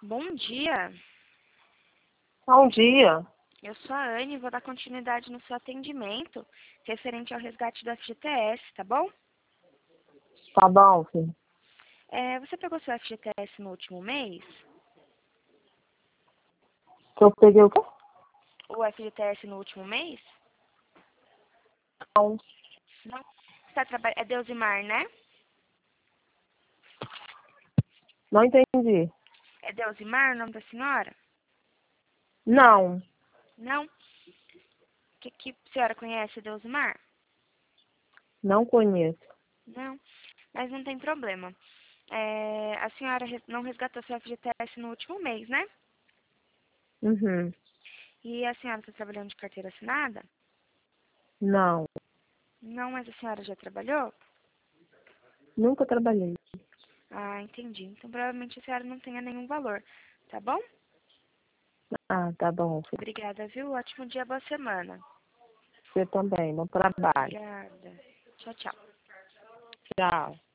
Bom dia, Bom dia. eu sou a Anne e vou dar continuidade no seu atendimento referente ao resgate do FGTS, tá bom? Tá bom, filho. Você pegou seu FGTS no último mês? Que eu peguei o quê? O FGTS no último mês? Não. Não. É Deusimar, né? Não entendi. É Deusimar o nome da senhora? Não. Não? Que a senhora conhece Deusimar? Não conheço. Não, mas não tem problema. A senhora não resgatou seu FGTS no último mês, né? Uhum. E a senhora está trabalhando de carteira assinada? Não. Não, mas a senhora já trabalhou? Nunca trabalhei. Ah, entendi. Então provavelmente a senhora não tenha nenhum valor, tá bom? Ah, tá bom, filho. Obrigada, viu? Ótimo dia, boa semana. Você também. Bom trabalho. Obrigada. Tchau, tchau. Tchau.